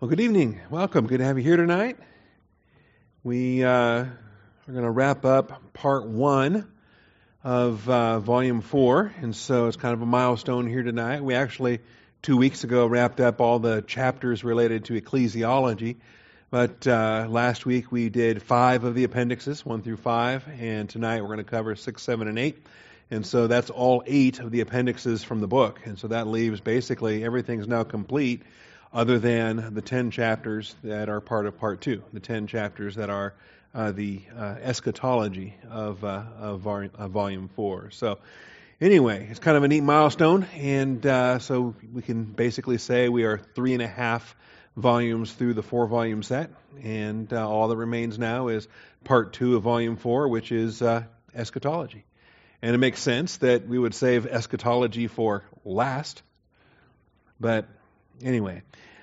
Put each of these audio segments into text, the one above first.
Well, good evening. Welcome. Good to have you here tonight. We are going to wrap up part one of volume 4, and so it's kind of a milestone here tonight. We actually, 2 weeks ago, wrapped up all the chapters related to ecclesiology, but last week we did 5 of the appendixes, 1 through 5, and tonight we're going to cover 6, 7, and 8. And so that's all 8 of the appendixes from the book, and so that leaves basically everything's now complete other than the 10 chapters that are part of part 2, the 10 chapters that are the eschatology of volume 4. So anyway, it's kind of a neat milestone, and so we can basically say we are 3.5 volumes through the 4-volume set, and all that remains now is part 2 of volume 4, which is eschatology. And it makes sense that we would save eschatology for last, but anyway,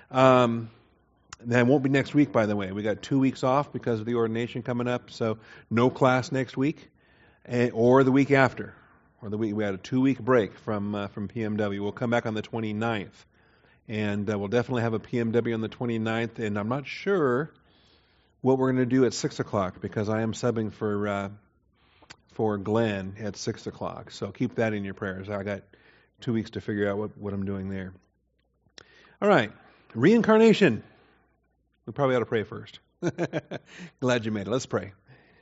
that won't be next week, by the way. We got 2 weeks off because of the ordination coming up, so no class next week, or the week after, or the week we had a 2-week break from PMW. We'll come back on the 29th, and we'll definitely have a PMW on the 29th. And I'm not sure what we're going to do at 6 o'clock because I am subbing for Glenn at 6 o'clock. So keep that in your prayers. I got 2 weeks to figure out what I'm doing there. All right. Reincarnation. We probably ought to pray first. Glad you made it. Let's pray.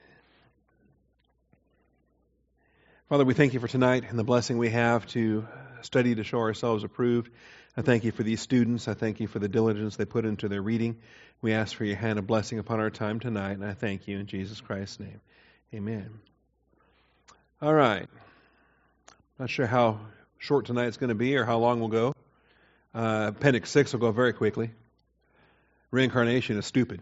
Father, we thank you for tonight and the blessing we have to study to show ourselves approved. I thank you for these students. I thank you for the diligence they put into their reading. We ask for your hand of blessing upon our time tonight, and I thank you in Jesus Christ's name. Amen. All right. Not sure how short tonight's going to be or how long we'll go. Appendix 6 will go very quickly. Reincarnation is stupid.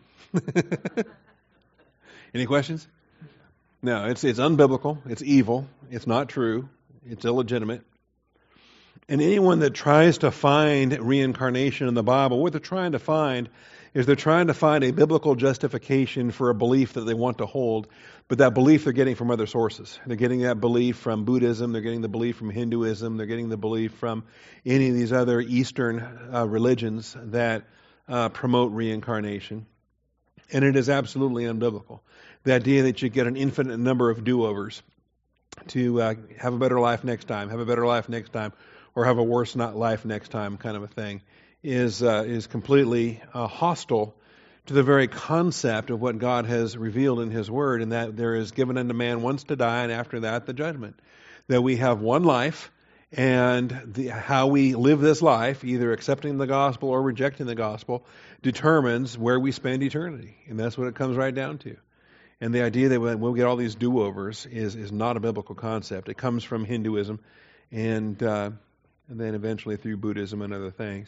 Any questions? No, it's unbiblical. It's evil. It's not true. It's illegitimate. And anyone that tries to find reincarnation in the Bible, what they're trying to find is they're trying to find a biblical justification for a belief that they want to hold, but that belief they're getting from other sources. They're getting that belief from Buddhism, they're getting the belief from Hinduism, they're getting the belief from any of these other Eastern religions that promote reincarnation. And it is absolutely unbiblical. The idea that you get an infinite number of do-overs to have a better life next time, have a better life next time, or have a worse life next time kind of a thing is completely hostile to the very concept of what God has revealed in His Word, and that there is given unto man once to die, and after that the judgment. That we have one life, and how we live this life, either accepting the gospel or rejecting the gospel, determines where we spend eternity. And that's what it comes right down to. And the idea that we'll get all these do-overs is not a biblical concept. It comes from Hinduism, and then eventually through Buddhism and other things.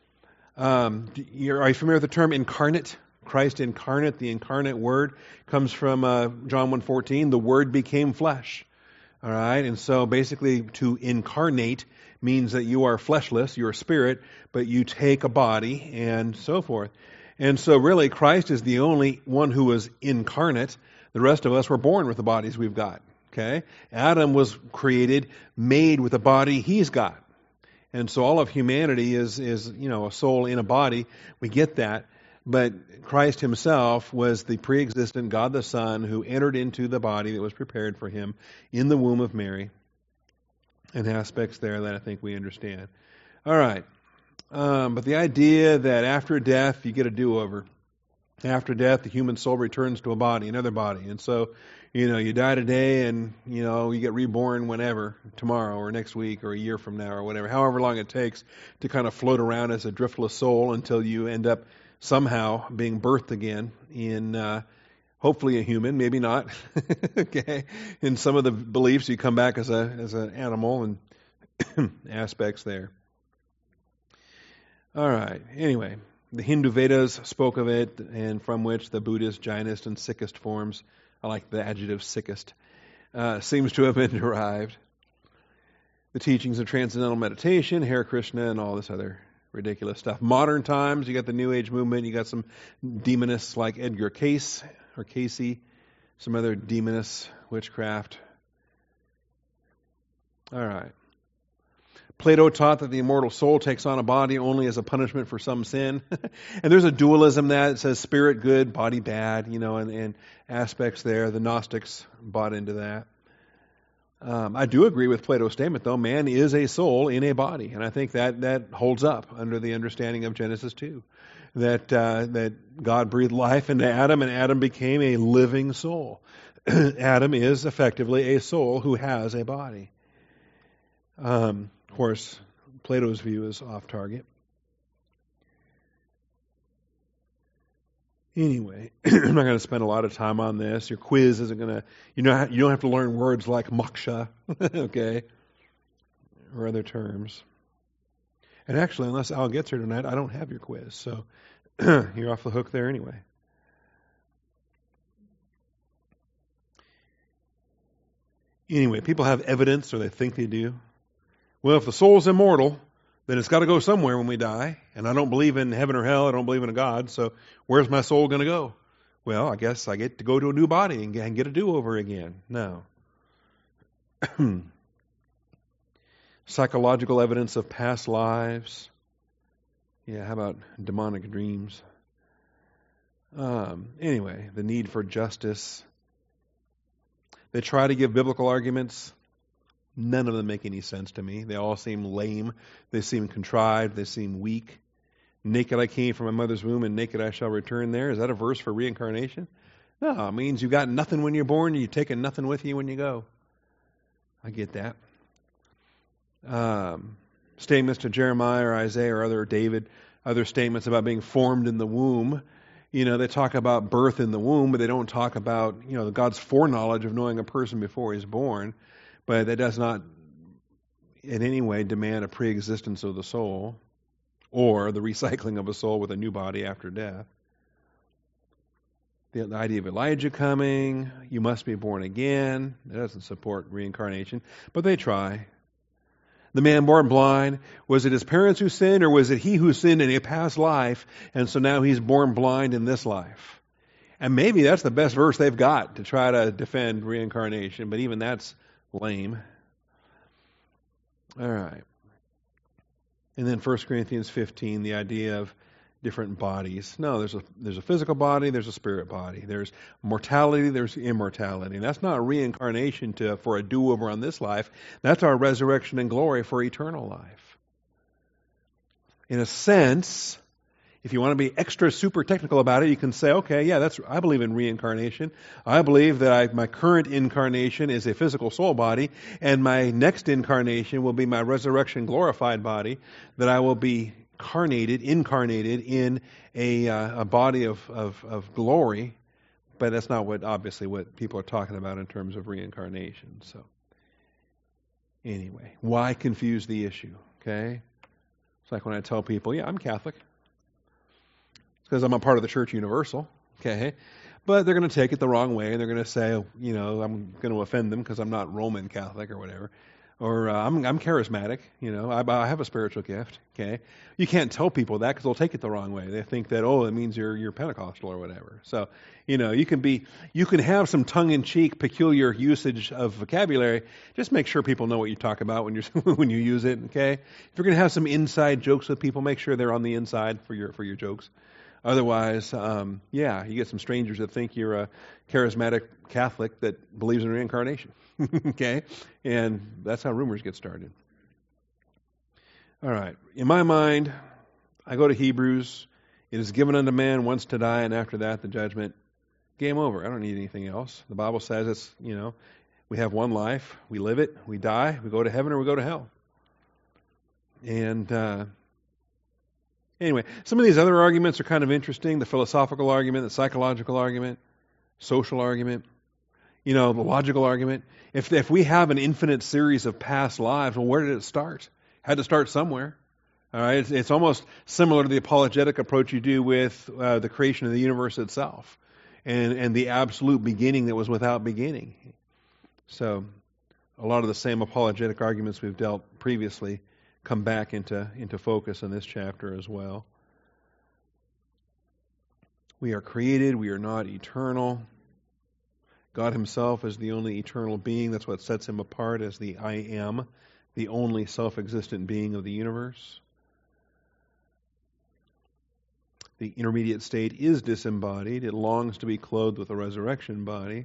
Are you familiar with the term incarnate? Christ incarnate, the incarnate word, comes from John 1:14. The Word became flesh. All right, and so basically to incarnate means that you are fleshless, you're a spirit, but you take a body and so forth. And so really Christ is the only one who was incarnate. The rest of us were born with the bodies we've got. Okay? Adam was created, made with a body he's got. And so all of humanity is a soul in a body. We get that. But Christ Himself was the pre-existent God the Son who entered into the body that was prepared for Him in the womb of Mary. And aspects there that I think we understand. All right. But the idea that after death you get a do-over. After death the human soul returns to a body, another body. And so, you die today and, you get reborn whenever, tomorrow or next week or a year from now or whatever, however long it takes to kind of float around as a driftless soul until you end up somehow being birthed again in hopefully a human, maybe not. Okay. In some of the beliefs you come back as an animal and aspects there. All right. Anyway, the Hindu Vedas spoke of it, and from which the Buddhist, Jainist, and Sikhist forms, I like the adjective Sikhist, seems to have been derived. The teachings of transcendental meditation, Hare Krishna, and all this other ridiculous stuff. Modern times, you got the New Age movement, you got some demonists like Edgar Cayce, or Casey, some other demonist witchcraft. All right. Plato taught that the immortal soul takes on a body only as a punishment for some sin. And there's a dualism that says spirit good, body bad, and aspects there. The Gnostics bought into that. I do agree with Plato's statement, though. Man is a soul in a body. And I think that holds up under the understanding of Genesis 2. That God breathed life into Adam, and Adam became a living soul. Adam is effectively a soul who has a body. Of course, Plato's view is off target. Anyway, I'm not going to spend a lot of time on this. Your quiz isn't going to, you don't have to learn words like moksha, okay, or other terms. And actually, unless Al gets here tonight, I don't have your quiz, so you're off the hook there anyway. Anyway, people have evidence, or they think they do. Well, if the soul's immortal, then it's got to go somewhere when we die. And I don't believe in heaven or hell. I don't believe in a God. So where's my soul going to go? Well, I guess I get to go to a new body and get a do-over again. No. Psychological evidence of past lives. Yeah, how about demonic dreams? Anyway, the need for justice. They try to give biblical arguments. None of them make any sense to me. They all seem lame. They seem contrived. They seem weak. Naked I came from my mother's womb, and naked I shall return there. Is that a verse for reincarnation? No, it means you got nothing when you're born, and you're taking nothing with you when you go. I get that. Statements to Jeremiah or Isaiah or David, other statements about being formed in the womb. They talk about birth in the womb, but they don't talk about, God's foreknowledge of knowing a person before he's born. But that does not in any way demand a pre-existence of the soul or the recycling of a soul with a new body after death. The idea of Elijah coming, you must be born again, that doesn't support reincarnation, but they try. The man born blind, was it his parents who sinned, or was it he who sinned in a past life, and so now he's born blind in this life? And maybe that's the best verse they've got to try to defend reincarnation, but even that's lame. All right. And then 1 Corinthians 15, the idea of different bodies. No, there's a physical body, there's a spirit body. There's mortality, there's immortality. And that's not reincarnation for a do-over on this life. That's our resurrection and glory for eternal life. In a sense, if you want to be extra super technical about it, you can say, okay, yeah, I believe in reincarnation. I believe that my current incarnation is a physical soul body, and my next incarnation will be my resurrection glorified body, that I will be incarnated in a body of glory. But that's not obviously what people are talking about in terms of reincarnation. So anyway, why confuse the issue? Okay? It's like when I tell people, yeah, I'm Catholic. Because I'm a part of the Church Universal, okay? But they're going to take it the wrong way, and they're going to say, I'm going to offend them because I'm not Roman Catholic or whatever. Or I'm charismatic, I have a spiritual gift, okay? You can't tell people that because they'll take it the wrong way. They think that, it means you're Pentecostal or whatever. So, you can have some tongue-in-cheek, peculiar usage of vocabulary. Just make sure people know what you talk about when when you use it, okay? If you're going to have some inside jokes with people, make sure they're on the inside for your jokes. Otherwise, you get some strangers that think you're a charismatic Catholic that believes in reincarnation. Okay? And that's how rumors get started. All right. In my mind, I go to Hebrews. It is given unto man once to die, and after that, the judgment. Game over. I don't need anything else. The Bible says it's, we have one life. We live it. We die. We go to heaven or we go to hell. And anyway, some of these other arguments are kind of interesting. The philosophical argument, the psychological argument, social argument, the logical argument. If we have an infinite series of past lives, well, where did it start? Had to start somewhere. All right, it's almost similar to the apologetic approach you do with the creation of the universe itself, and the absolute beginning that was without beginning. So, a lot of the same apologetic arguments we've dealt previously come back into focus in this chapter as well. We are created, we are not eternal. God himself is the only eternal being. That's what sets him apart as the I am, the only self-existent being of the universe. The intermediate state is disembodied. It longs to be clothed with a resurrection body.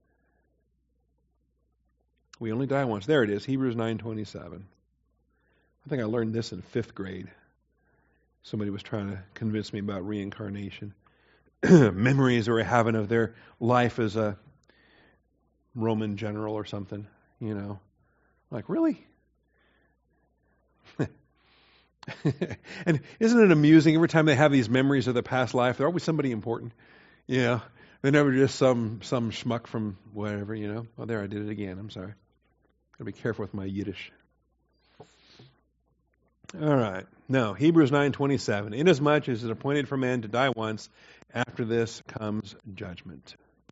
We only die once. There it is, Hebrews 9:27. I think I learned this in 5th grade. Somebody was trying to convince me about reincarnation. Memories they were having of their life as a Roman general or something, you know. Like, really? And isn't it amusing every time they have these memories of their past life, they're always somebody important. Yeah. They're never just some schmuck from whatever, you know. Oh, there, I did it again. I'm sorry. Gotta be careful with my Yiddish. All right. No, Hebrews 9:27. Inasmuch as it is appointed for man to die once, after this comes judgment.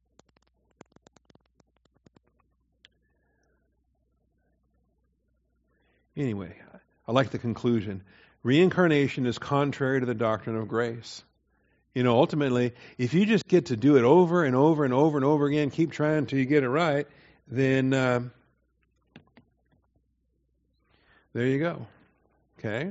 Anyway, I like the conclusion. Reincarnation is contrary to the doctrine of grace. You know, ultimately, if you just get to do it over and over and over and over again, keep trying until you get it right, then there you go. Okay?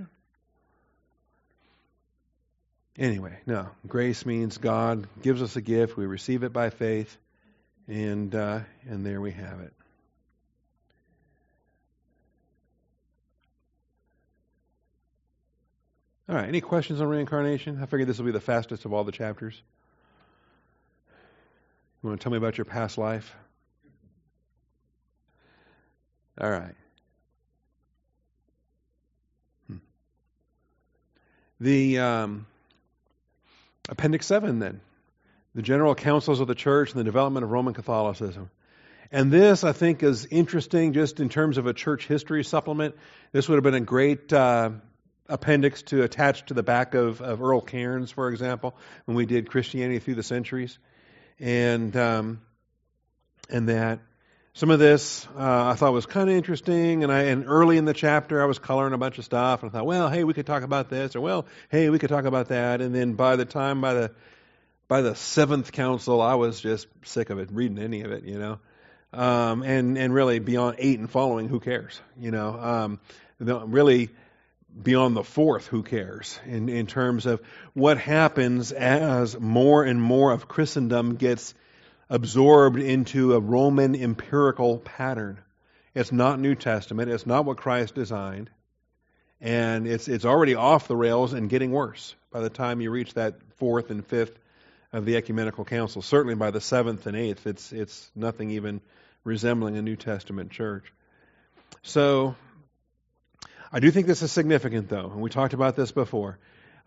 Anyway, no. Grace means God gives us a gift, we receive it by faith, and there we have it. All right, any questions on reincarnation? I figured this will be the fastest of all the chapters. You want to tell me about your past life? All right. The Appendix 7 then. The General Councils of the Church and the Development of Roman Catholicism. And this, I think, is interesting just in terms of a church history supplement. This would have been a great appendix to attach to the back of Earl Cairns, for example, when we did Christianity Through the Centuries. And that some of this I thought was kind of interesting, and early in the chapter I was coloring a bunch of stuff, and I thought, well, hey, we could talk about this, or well, hey, we could talk about that. And then by the 7th council, I was just sick of it, reading any of it, you know. And really beyond 8 and following, who cares? You know, really beyond the 4th, who cares? In terms of what happens as more and more of Christendom gets absorbed into a Roman empirical pattern. It's not New Testament. It's not what Christ designed. And it's already off the rails and getting worse by the time you reach that 4th and 5th of the Ecumenical Council. Certainly by the 7th and 8th, it's nothing even resembling a New Testament church. So I do think this is significant, though, and we talked about this before.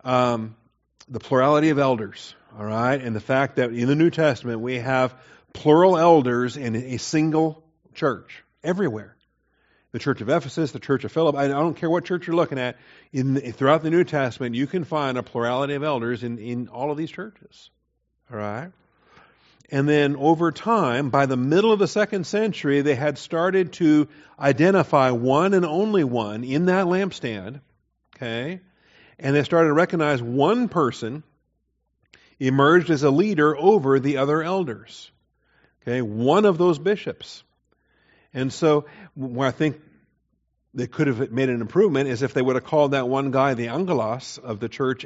The plurality of elders, all right, and the fact that in the New Testament we have plural elders in a single church everywhere. The Church of Ephesus, the Church of Philippi, I don't care what church you're looking at, throughout the New Testament you can find a plurality of elders in all of these churches, all right? And then over time, by the middle of the 2nd century, they had started to identify one and only one in that lampstand, okay? And they started to recognize one person emerged as a leader over the other elders, okay? One of those bishops. And so, where I think they could have made an improvement is if they would have called that one guy the angelos of the church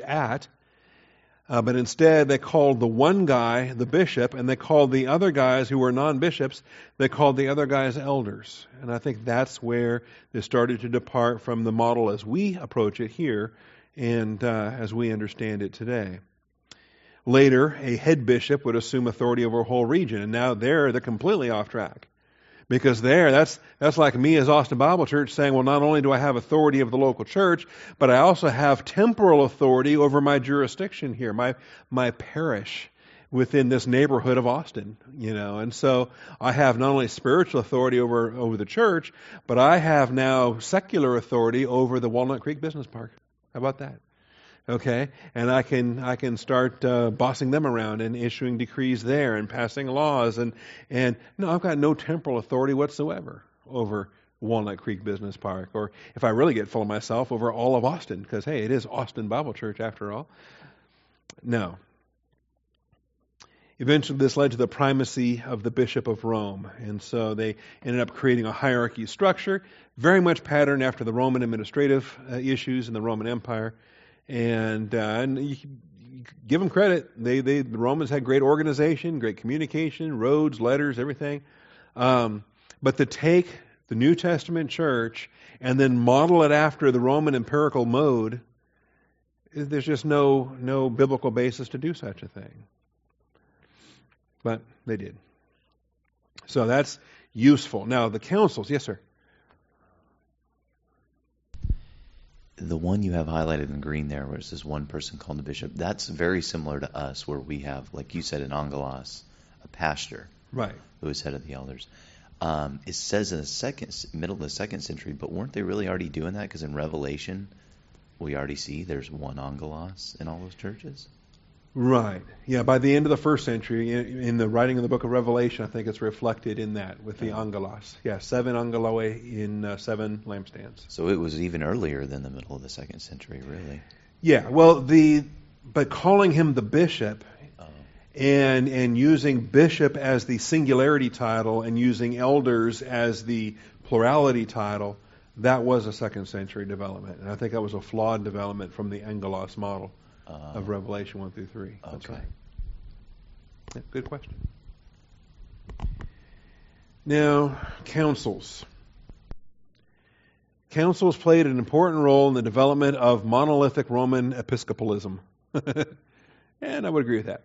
but instead they called the one guy the bishop, and they called the other guys who were non-bishops, they called the other guys elders. And I think that's where they started to depart from the model as we approach it here and as we understand it today. Later, a head bishop would assume authority over a whole region, and now they're completely off track. Because that's like me as Austin Bible Church saying, well, not only do I have authority of the local church, but I also have temporal authority over my jurisdiction here, my parish within this neighborhood of Austin, you know. And so I have not only spiritual authority over the church, but I have now secular authority over the Walnut Creek Business Park. How about that? Okay, and I can start bossing them around and issuing decrees there and passing laws and no, I've got no temporal authority whatsoever over Walnut Creek Business Park, or if I really get full of myself, over all of Austin, because hey, it is Austin Bible Church after all. No. Eventually, this led to the primacy of the Bishop of Rome. And so they ended up creating a hierarchy structure, very much patterned after the Roman administrative issues in the Roman Empire. And you give them credit. The Romans had great organization, great communication, roads, letters, everything. But to take the New Testament church and then model it after the Roman empirical mode, there's just no biblical basis to do such a thing. But they did. So that's useful. Now, the councils. Yes, sir? The one you have highlighted in green there, where it says one person called the bishop, that's very similar to us, where we have, like you said, an angelos, a pastor, Right. who is head of the elders. It says in the middle of the 2nd century, but weren't they really already doing that? Because in Revelation, we already see there's one angelos in all those churches. Right. Yeah, by the end of the 1st century, in the writing of the book of Revelation, I think it's reflected in that with the angelos. Yeah, 7 angeloi in 7 lampstands. So it was even earlier than the middle of the 2nd century, really. Yeah, well, but calling him the bishop and using bishop as the singularity title and using elders as the plurality title, that was a 2nd century development. And I think that was a flawed development from the angelos model of Revelation 1 through 3. That's Okay. right. Yeah, good question. Now, councils. Councils played an important role in the development of monolithic Roman episcopalism. And I would agree with that.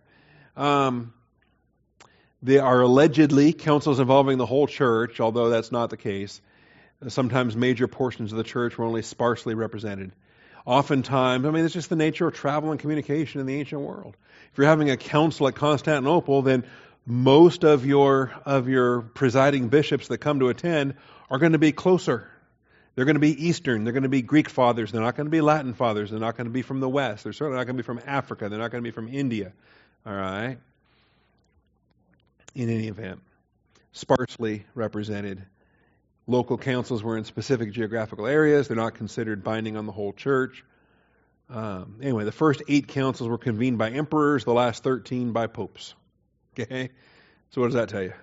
They are allegedly councils involving the whole church, although that's not the case. Sometimes major portions of the church were only sparsely represented. Oftentimes, it's just the nature of travel and communication in the ancient world. If you're having a council at Constantinople, then most of your presiding bishops that come to attend are going to be closer. They're going to be Eastern. They're going to be Greek fathers. They're not going to be Latin fathers. They're not going to be from the West. They're certainly not going to be from Africa. They're not going to be from India. All right? In any event, sparsely represented. Local councils were in specific geographical areas. They're not considered binding on the whole church. Anyway, the first 8 councils were convened by emperors, the last 13 by popes. Okay? So what does that tell you?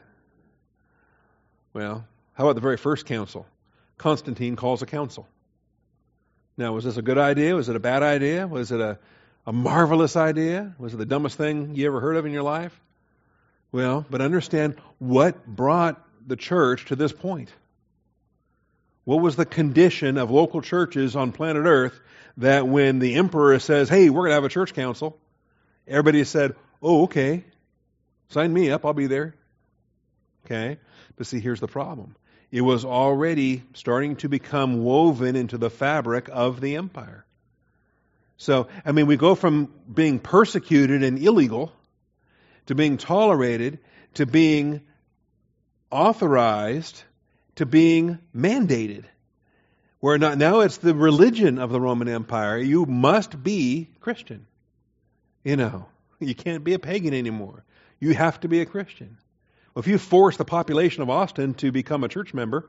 Well, how about the very first council? Constantine calls a council. Now, was this a good idea? Was it a bad idea? Was it a marvelous idea? Was it the dumbest thing you ever heard of in your life? Well, but understand what brought the church to this point. What was the condition of local churches on planet Earth that when the emperor says, hey, we're going to have a church council, everybody said, oh, okay, sign me up, I'll be there. Okay? But see, here's the problem. It was already starting to become woven into the fabric of the empire. So, we go from being persecuted and illegal to being tolerated to being authorized to being mandated. Where now it's the religion of the Roman Empire. You must be Christian. You can't be a pagan anymore. You have to be a Christian. Well, if you force the population of Austin to become a church member,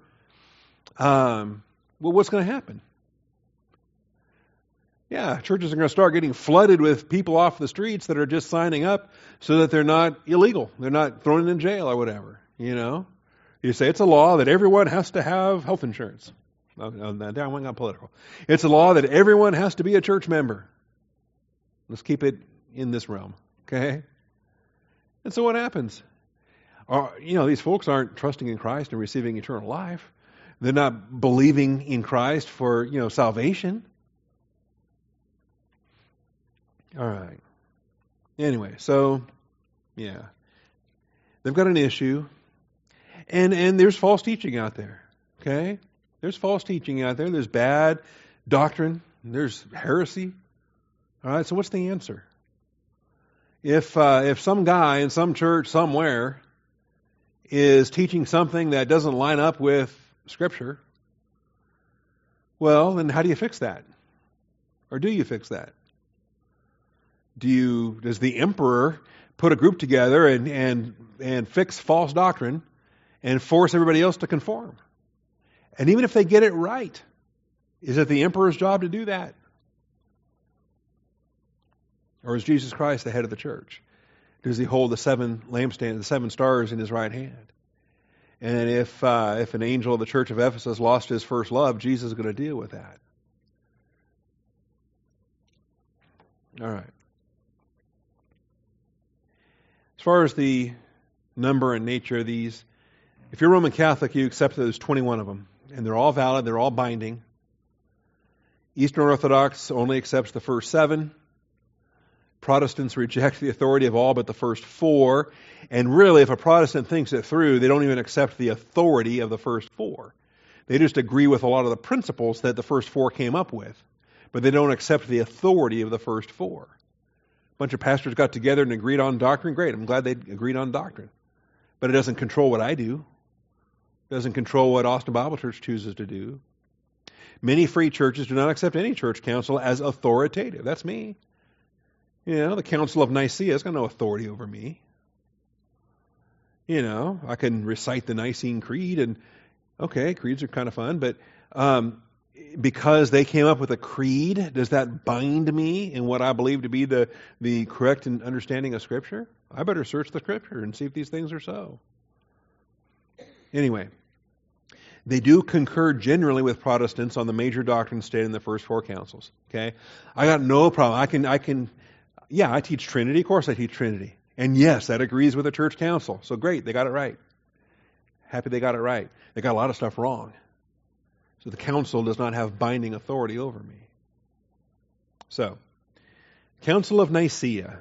what's going to happen? Yeah, churches are going to start getting flooded with people off the streets that are just signing up so that they're not illegal. They're not thrown in jail or whatever, You say it's a law that everyone has to have health insurance. Now I went got political. It's a law that everyone has to be a church member. Let's keep it in this realm, okay? And so what happens? These folks aren't trusting in Christ and receiving eternal life. They're not believing in Christ for, salvation. All right. Anyway, so, yeah. They've got an issue. And there's false teaching out there, okay? There's false teaching out there. There's bad doctrine. There's heresy. All right, so what's the answer? If some guy in some church somewhere is teaching something that doesn't line up with Scripture, well, then how do you fix that? Or do you fix that? Does the emperor put a group together and fix false doctrine and force everybody else to conform? And even if they get it right, is it the emperor's job to do that? Or is Jesus Christ the head of the church? does he hold the 7 lampstands, the 7 stars in his right hand? And if an angel of the church of Ephesus lost his first love, Jesus is going to deal with that. All right. As far as the number and nature of these, if you're Roman Catholic, you accept that there's 21 of them, and they're all valid, they're all binding. Eastern Orthodox only accepts the first 7. Protestants reject the authority of all but the first 4. And really, if a Protestant thinks it through, they don't even accept the authority of the first 4. They just agree with a lot of the principles that the first 4 came up with, but they don't accept the authority of the first 4. A bunch of pastors got together and agreed on doctrine. Great, I'm glad they agreed on doctrine. But it doesn't control what I do. It doesn't control what Austin Bible Church chooses to do. Many free churches do not accept any church council as authoritative. That's me. The Council of Nicaea has got no authority over me. I can recite the Nicene Creed, and okay, creeds are kind of fun, but because they came up with a creed, does that bind me in what I believe to be the correct understanding of Scripture? I better search the Scripture and see if these things are so. Anyway, they do concur generally with Protestants on the major doctrines stated in the first 4 councils. Okay, I got no problem. I teach Trinity. Of course I teach Trinity. And yes, that agrees with the church council. So great, they got it right. Happy they got it right. They got a lot of stuff wrong. So the council does not have binding authority over me. So, Council of Nicaea.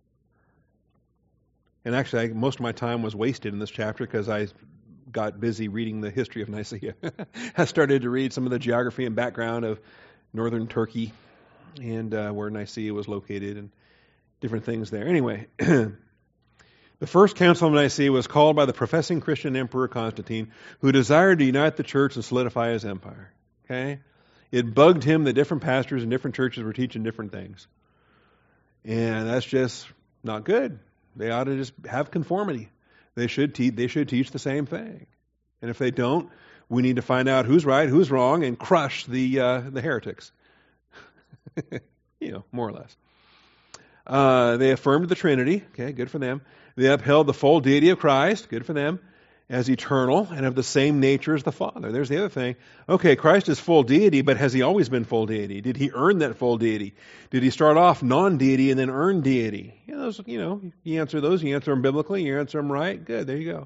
And actually, most of my time was wasted in this chapter because I got busy reading the history of Nicaea. I started to read some of the geography and background of northern Turkey and where Nicaea was located and different things there. Anyway, the first Council of Nicaea was called by the professing Christian Emperor Constantine, who desired to unite the church and solidify his empire. Okay? It bugged him that different pastors and different churches were teaching different things. And that's just not good. They ought to just have conformity. They should teach the same thing. And if they don't, we need to find out who's right, who's wrong, and crush the heretics. More or less. They affirmed the Trinity. Okay, good for them. They upheld the full deity of Christ. Good for them. As eternal and of the same nature as the Father. There's the other thing. Okay, Christ is full deity, but has he always been full deity? Did he earn that full deity? Did he start off non-deity and then earn deity? You answer those. You answer them biblically. You answer them right. Good. There you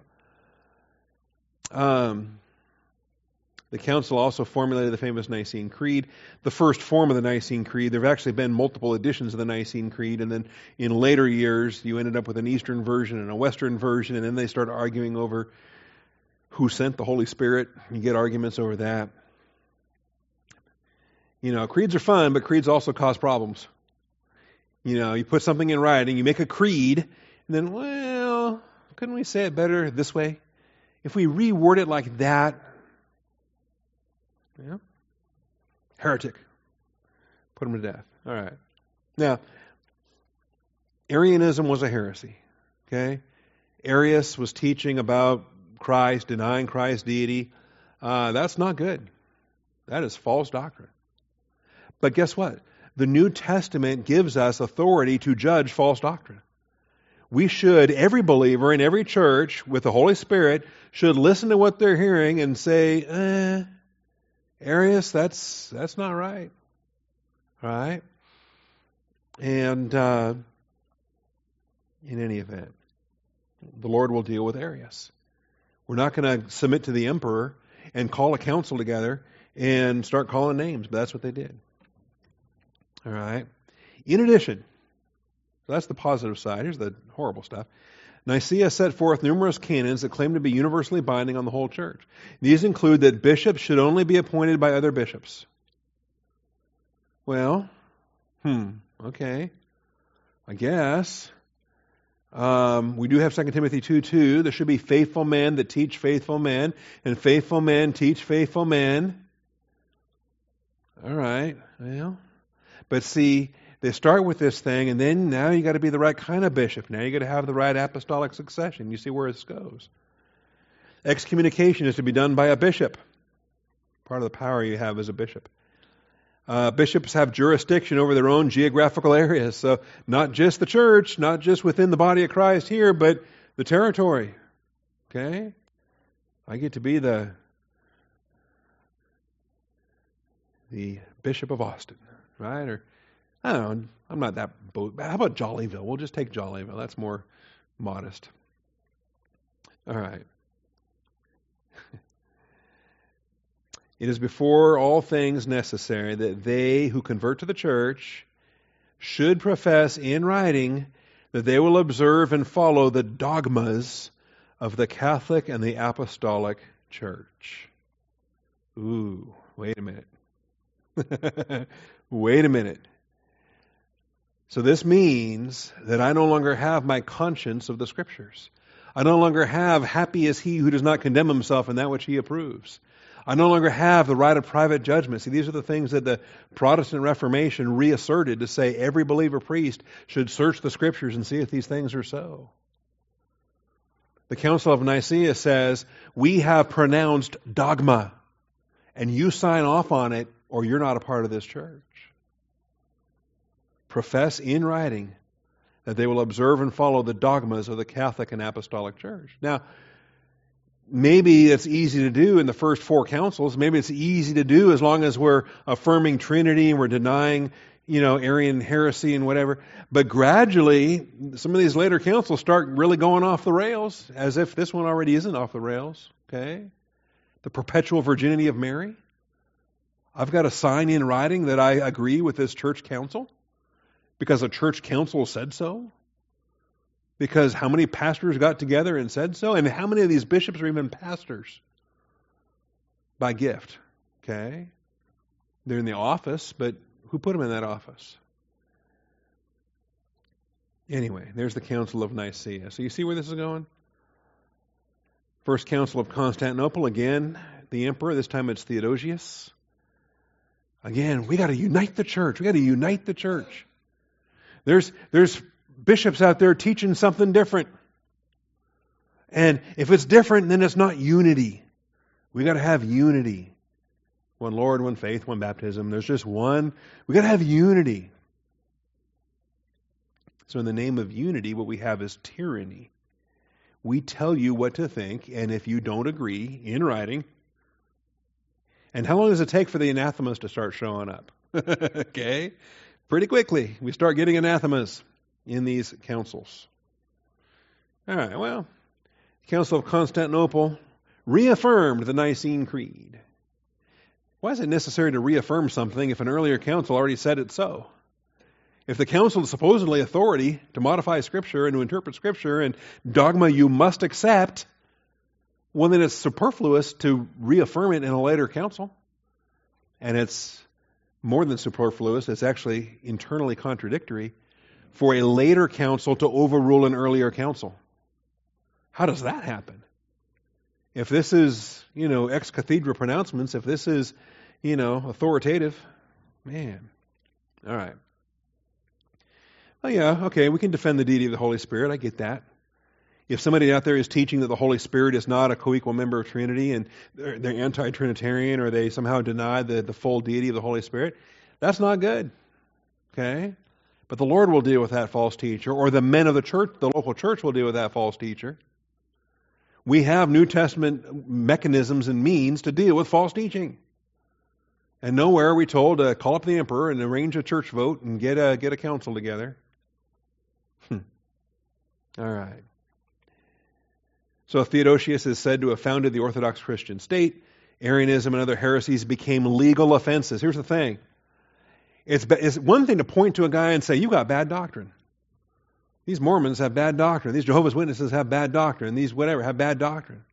go. The council also formulated the famous Nicene Creed, the first form of the Nicene Creed. There have actually been multiple editions of the Nicene Creed, and then in later years, you ended up with an Eastern version and a Western version, and then they started arguing over who sent the Holy Spirit. You get arguments over that. Creeds are fun, but creeds also cause problems. You put something in writing, you make a creed, and then, well, couldn't we say it better this way? If we reword it like that, heretic. Put him to death. All right. Now, Arianism was a heresy. Okay? Arius was teaching about Christ, denying Christ's deity. That's not good. That is false doctrine. But guess what? The New Testament gives us authority to judge false doctrine. We should, every believer in every church with the Holy Spirit should listen to what they're hearing and say, Arius, that's not right. All right? And in any event, the Lord will deal with Arius. We're not going to submit to the emperor and call a council together and start calling names, but that's what they did. All right? In addition, so that's the positive side. Here's the horrible stuff. Nicaea set forth numerous canons that claim to be universally binding on the whole church. These include that bishops should only be appointed by other bishops. Well, okay. I guess. We do have 2 Timothy 2:2. There should be faithful men that teach faithful men, and faithful men teach faithful men. All right. Well, but see, they start with this thing, and then now you got to be the right kind of bishop. Now you got to have the right apostolic succession. You see where this goes. Excommunication is to be done by a bishop. Part of the power you have as a bishop. Bishops have jurisdiction over their own geographical areas. So not just the church, not just within the body of Christ here, but the territory. Okay? I get to be the Bishop of Austin, right? Or, I don't know, I'm not that how about Jollyville? We'll just take Jollyville. That's more modest. All right. It is before all things necessary that they who convert to the church should profess in writing that they will observe and follow the dogmas of the Catholic and the Apostolic Church. Ooh, wait a minute. Wait a minute. So this means that I no longer have my conscience of the Scriptures. I no longer have happy is he who does not condemn himself in that which he approves. I no longer have the right of private judgment. See, these are the things that the Protestant Reformation reasserted to say every believer priest should search the Scriptures and see if these things are so. The Council of Nicaea says, we have pronounced dogma, and you sign off on it, or you're not a part of this church. Profess in writing that they will observe and follow the dogmas of the Catholic and Apostolic Church. Now, maybe it's easy to do in the first four councils. Maybe it's easy to do as long as we're affirming Trinity and we're denying, Arian heresy and whatever. But gradually, some of these later councils start really going off the rails, as if this one already isn't off the rails. Okay? The perpetual virginity of Mary. I've got to sign in writing that I agree with this church council because a church council said so. Because how many pastors got together and said so? And how many of these bishops are even pastors? By gift. Okay? They're in the office, but who put them in that office? Anyway, there's the Council of Nicaea. So you see where this is going? First Council of Constantinople, again, the emperor, this time it's Theodosius. Again, we got to unite the church. We got to unite the church. There's bishops out there teaching something different. And if it's different, then it's not unity. We got to have unity. One Lord, one faith, one baptism. There's just one. We got to have unity. So in the name of unity, what we have is tyranny. We tell you what to think, and if you don't agree, in writing. And how long does it take for the anathemas to start showing up? Okay? Pretty quickly, we start getting anathemas in these councils. All right, well, the Council of Constantinople reaffirmed the Nicene Creed. Why is it necessary to reaffirm something if an earlier council already said it so? If the council is supposedly authority to modify Scripture and to interpret Scripture and dogma you must accept, well, then it's superfluous to reaffirm it in a later council. And it's more than superfluous, it's actually internally contradictory for a later council to overrule an earlier council. How does that happen? If this is, ex cathedra pronouncements, if this is, authoritative, man. All right. Oh yeah, okay, we can defend the deity of the Holy Spirit. I get that. If somebody out there is teaching that the Holy Spirit is not a co-equal member of Trinity and they're anti-Trinitarian or they somehow deny the full deity of the Holy Spirit, that's not good. Okay? But the Lord will deal with that false teacher, or the men of the church, the local church will deal with that false teacher. We have New Testament mechanisms and means to deal with false teaching. And nowhere are we told to call up the emperor and arrange a church vote and get a council together. All right. So Theodosius is said to have founded the Orthodox Christian state. Arianism and other heresies became legal offenses. Here's the thing. It's one thing to point to a guy and say, you got bad doctrine. These Mormons have bad doctrine. These Jehovah's Witnesses have bad doctrine. These whatever have bad doctrine.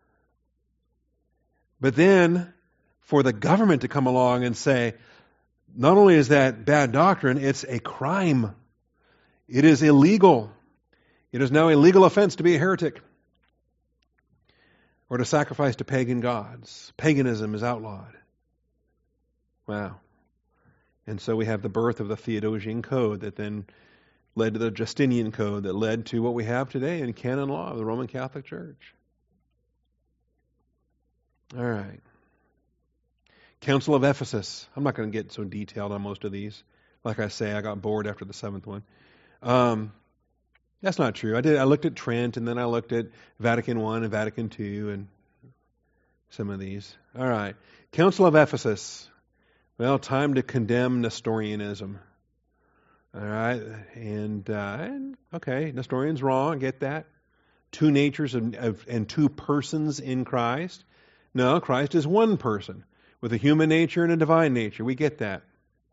But then for the government to come along and say, not only is that bad doctrine, it's a crime. It is illegal. It is now a legal offense to be a heretic or to sacrifice to pagan gods. Paganism is outlawed. Wow. And so we have the birth of the Theodosian Code that then led to the Justinian Code that led to what we have today in canon law of the Roman Catholic Church. All right. Council of Ephesus. I'm not going to get so detailed on most of these. Like I say, I got bored after the seventh one. That's not true. I looked at Trent, and then I looked at Vatican I and Vatican II, and some of these. All right. Council of Ephesus. Well, time to condemn Nestorianism. All right. And okay, Nestorian's wrong. I get that. Two natures and two persons in Christ. No, Christ is one person with a human nature and a divine nature. We get that.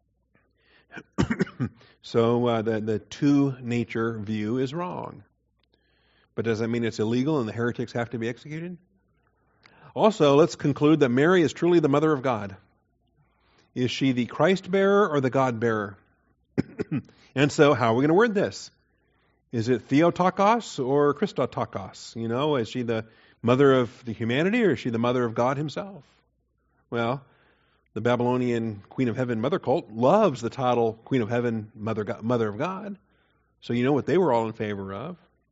So the two-nature view is wrong. But does that mean it's illegal and the heretics have to be executed? Also, let's conclude that Mary is truly the mother of God. Is she the Christ-bearer or the God-bearer? And so, how are we going to word this? Is it Theotokos or Christotokos? Is she the mother of the humanity or is she the mother of God himself? Well, the Babylonian Queen of Heaven mother cult loves the title Queen of Heaven, Mother of God. So you know what they were all in favor of.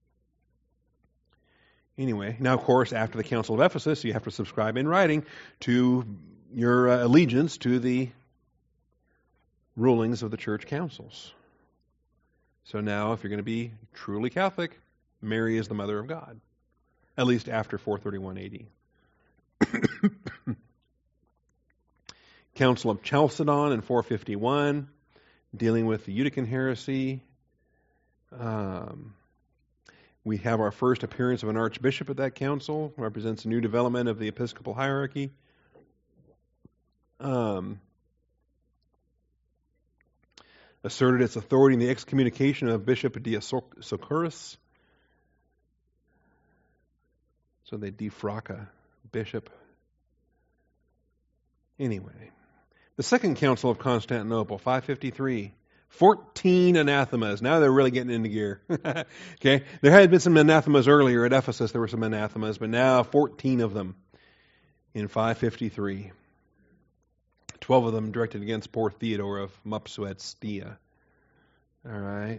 Anyway, now of course, after the Council of Ephesus, you have to subscribe in writing to your allegiance to the rulings of the church councils. So now, if you're going to be truly Catholic, Mary is the mother of God, at least after 431 AD. Council of Chalcedon in 451, dealing with the Eutychian heresy. We have our first appearance of an archbishop at that council, represents a new development of the episcopal hierarchy. Asserted its authority in the excommunication of Bishop Dioscorus. So they defrock a bishop. Anyway, the Second Council of Constantinople, 553. 14 anathemas. Now they're really getting into gear. Okay, there had been some anathemas earlier at Ephesus. There were some anathemas, but now 14 of them in 553. 12 of them directed against poor Theodore of Mopsuestia. All right.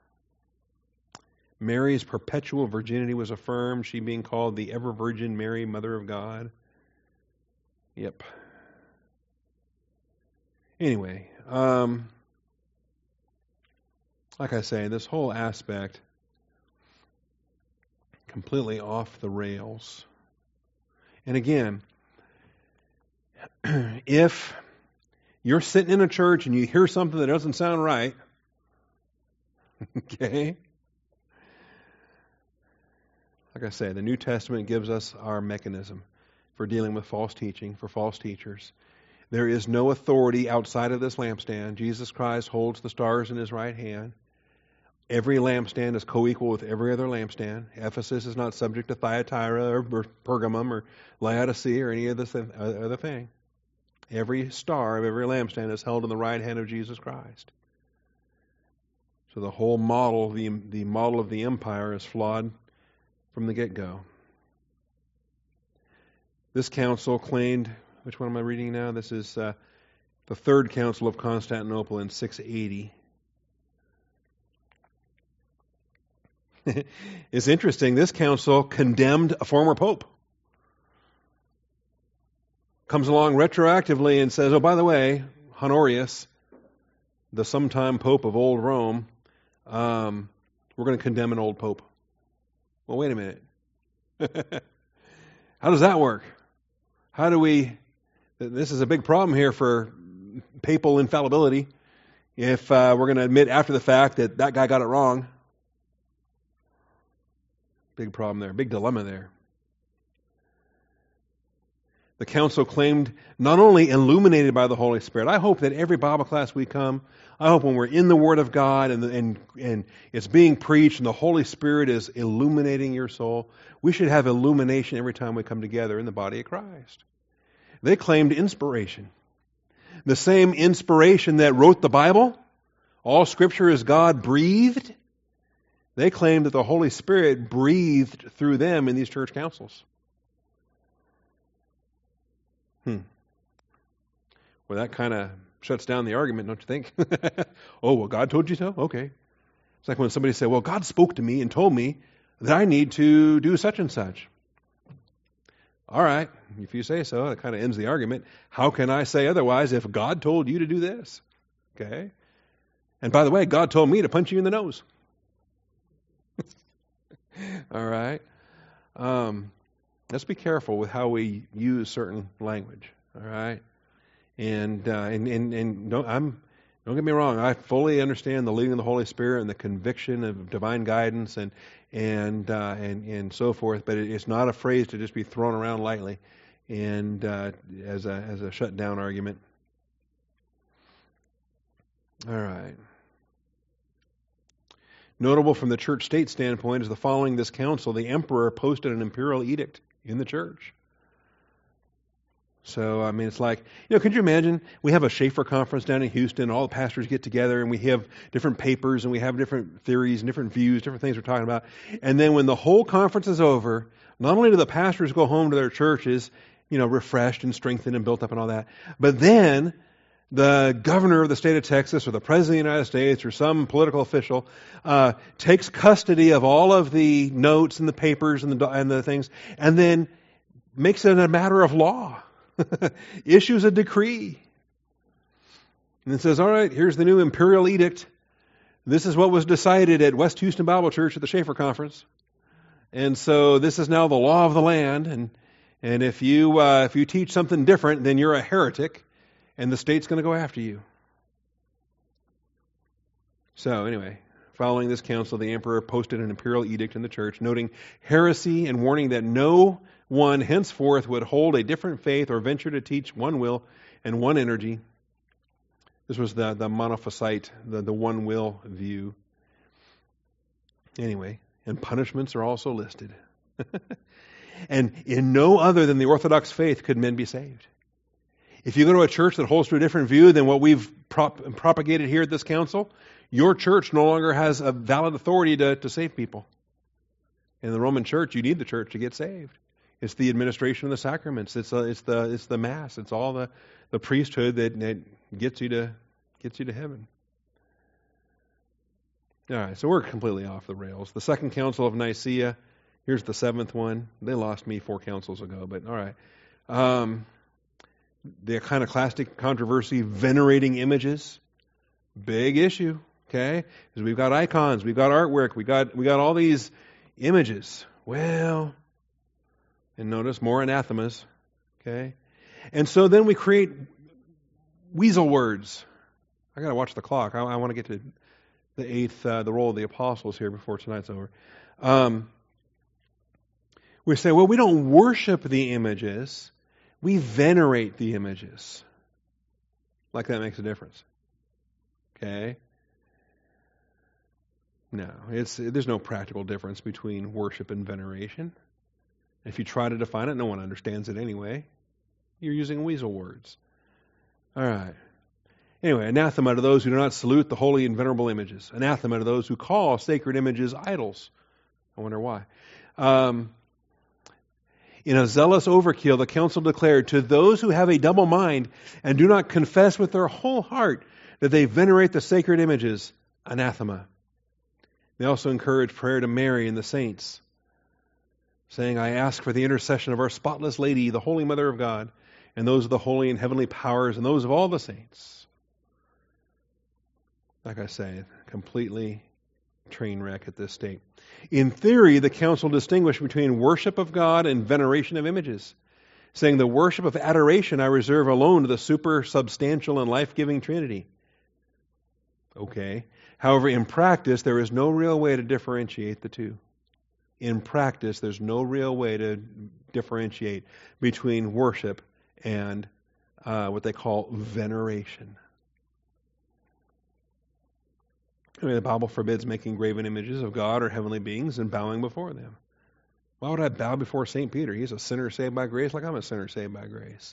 Mary's perpetual virginity was affirmed, she being called the ever virgin Mary, Mother of God. Yep. Anyway, like I say, this whole aspect completely off the rails. And again, if you're sitting in a church and you hear something that doesn't sound right, okay, like I say, the New Testament gives us our mechanism for dealing with false teaching, for false teachers. There is no authority outside of this lampstand. Jesus Christ holds the stars in his right hand. Every lampstand is co-equal with every other lampstand. Ephesus is not subject to Thyatira or Pergamum or Laodicea or any other thing. Every star of every lampstand is held in the right hand of Jesus Christ. So the whole model, the model of the empire is flawed from the get-go. This council claimed, which one am I reading now? This is the Third Council of Constantinople in 680. It's interesting, this council condemned a former pope. Comes along retroactively and says, oh, by the way, Honorius, the sometime pope of old Rome, we're going to condemn an old pope. Well, wait a minute. How does that work? How do we... This is a big problem here for papal infallibility. If we're going to admit after the fact that that guy got it wrong. Big problem there. Big dilemma there. The council claimed not only illuminated by the Holy Spirit. I hope that every Bible class we come, I hope when we're in the Word of God and it's being preached and the Holy Spirit is illuminating your soul, we should have illumination every time we come together in the body of Christ. They claimed inspiration. The same inspiration that wrote the Bible, all Scripture is God-breathed. They claimed that the Holy Spirit breathed through them in these church councils. Well, that kind of shuts down the argument, don't you think? Oh, well, God told you so? Okay. It's like when somebody said, well, God spoke to me and told me that I need to do such and such. All right, if you say so, that kind of ends the argument. How can I say otherwise if God told you to do this? Okay. And by the way, God told me to punch you in the nose. All right. Let's be careful with how we use certain language. All right. And don't get me wrong. I fully understand the leading of the Holy Spirit and the conviction of divine guidance and so forth. But it's not a phrase to just be thrown around lightly and as a shutdown argument. All right. Notable from the church-state standpoint is the following this council, the emperor posted an imperial edict in the church. So, I mean, it's like, could you imagine? We have a Schaefer conference down in Houston. All the pastors get together and we have different papers and we have different theories and different views, different things we're talking about. And then when the whole conference is over, not only do the pastors go home to their churches, refreshed and strengthened and built up and all that, but then the governor of the state of Texas or the president of the United States or some political official takes custody of all of the notes and the papers and the things and then makes it a matter of law. Issues a decree. And it says, all right, here's the new imperial edict. This is what was decided at West Houston Bible Church at the Schaefer Conference. And so this is now the law of the land. And if you teach something different, then you're a heretic, and the state's going to go after you. So anyway, following this council, the emperor posted an imperial edict in the church, noting heresy and warning that no one henceforth would hold a different faith or venture to teach one will and one energy. This was the monophysite, the one will view. Anyway, and punishments are also listed. And in no other than the Orthodox faith could men be saved. If you go to a church that holds to a different view than what we've propagated here at this council, your church no longer has a valid authority to save people. In the Roman church, you need the church to get saved. It's the administration of the sacraments. It's the Mass. It's all the priesthood that gets you to heaven. All right, so we're completely off the rails. The Second Council of Nicaea. Here's the seventh one. They lost me 4 councils ago, but all right. The iconoclastic controversy, venerating images, big issue. Okay, because we've got icons, we've got artwork, we got all these images. Well. And notice more anathemas, okay? And so then we create weasel words. I got to watch the clock. I want to get to the role of the apostles here before tonight's over. We say, well, we don't worship the images. We venerate the images. Like that makes a difference. Okay? No, there's no practical difference between worship and veneration. If you try to define it, no one understands it anyway. You're using weasel words. All right. Anyway, anathema to those who do not salute the holy and venerable images. Anathema to those who call sacred images idols. I wonder why. In a zealous overkill, the council declared, to those who have a double mind and do not confess with their whole heart that they venerate the sacred images, anathema. They also encourage prayer to Mary and the saints, saying, I ask for the intercession of our spotless Lady, the Holy Mother of God, and those of the holy and heavenly powers, and those of all the saints. Like I say, completely train wreck at this state. In theory, the council distinguished between worship of God and veneration of images, saying the worship of adoration I reserve alone to the supersubstantial and life-giving Trinity. Okay. However, in practice, there is no real way to differentiate the two. In practice, there's no real way to differentiate between worship and what they call veneration. I mean, the Bible forbids making graven images of God or heavenly beings and bowing before them. Why would I bow before St. Peter? He's a sinner saved by grace, like I'm a sinner saved by grace.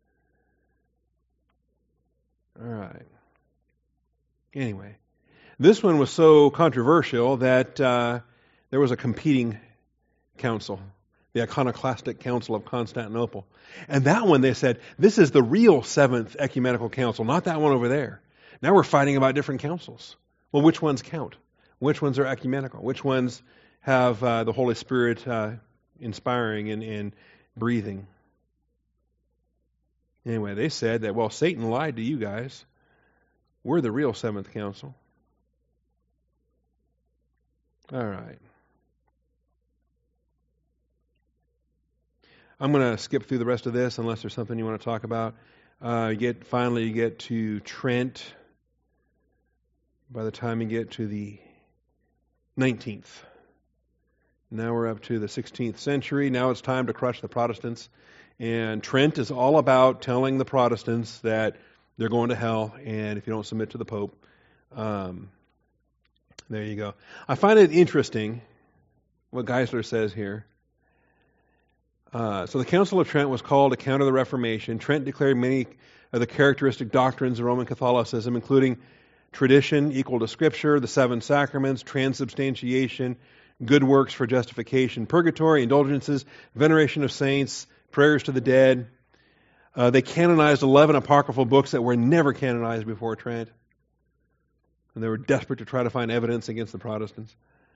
All right. Anyway, this one was so controversial that there was a competing council, the Iconoclastic Council of Constantinople. And that one, they said, this is the real Seventh Ecumenical Council, not that one over there. Now we're fighting about different councils. Well, which ones count? Which ones are ecumenical? Which ones have the Holy Spirit inspiring breathing. Anyway, they said that, well, Satan lied to you guys. We're the real seventh council. All right. I'm going to skip through the rest of this unless there's something you want to talk about. Finally, you get to Trent. By the time you get to the 19th. Now we're up to the 16th century. Now it's time to crush the Protestants. And Trent is all about telling the Protestants that they're going to hell, and if you don't submit to the Pope, there you go. I find it interesting what Geisler says here. So the Council of Trent was called to counter the Reformation. Trent declared many of the characteristic doctrines of Roman Catholicism, including tradition equal to Scripture, the seven sacraments, transubstantiation, good works for justification, purgatory, indulgences, veneration of saints, prayers to the dead. They canonized 11 apocryphal books that were never canonized before Trent. And they were desperate to try to find evidence against the Protestants.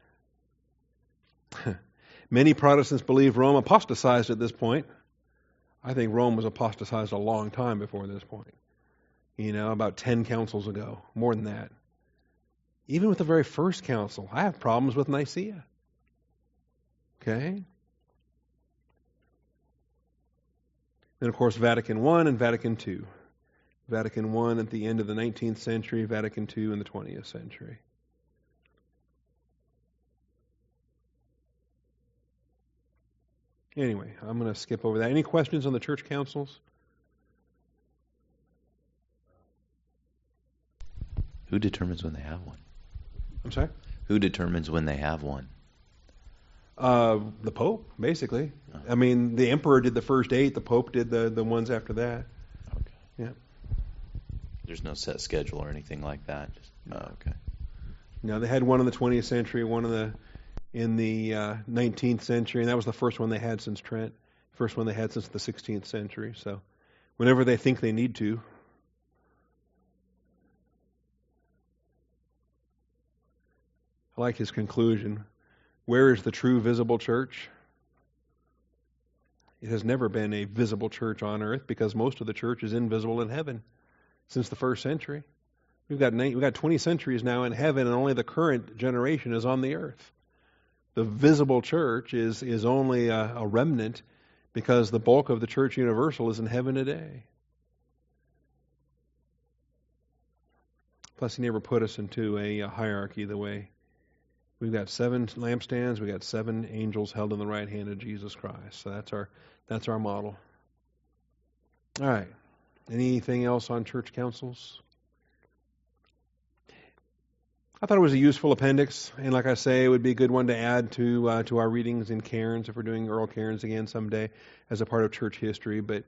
Many Protestants believe Rome apostatized at this point. I think Rome was apostatized a long time before this point. About 10 councils ago. More than that. Even with the very first council, I have problems with Nicaea. Okay? Then, of course, Vatican I and Vatican II. Vatican I at the end of the 19th century, Vatican II in the 20th century. Anyway, I'm going to skip over that. Any questions on the church councils? Who determines when they have one? I'm sorry? Who determines when they have one? The Pope, basically. Oh. I mean, the Emperor did the first 8. The Pope did the ones after that. Okay. Yeah. There's no set schedule or anything like that? Okay. No, they had one in the 20th century, one in the 19th century, and that was the first one they had since Trent. First one they had since the 16th century. So whenever they think they need to. I like his conclusion. Where is the true visible church? It has never been a visible church on earth because most of the church is invisible in heaven since the first century. We've got 20 centuries now in heaven, and only the current generation is on the earth. The visible church is only a remnant because the bulk of the church universal is in heaven today. Plus, he never put us into a hierarchy the way. We've got 7 lampstands. We've got 7 angels held in the right hand of Jesus Christ. So that's our model. All right. Anything else on church councils? I thought it was a useful appendix, and like I say, it would be a good one to add to our readings in Cairns if we're doing Earl Cairns again someday as a part of church history. But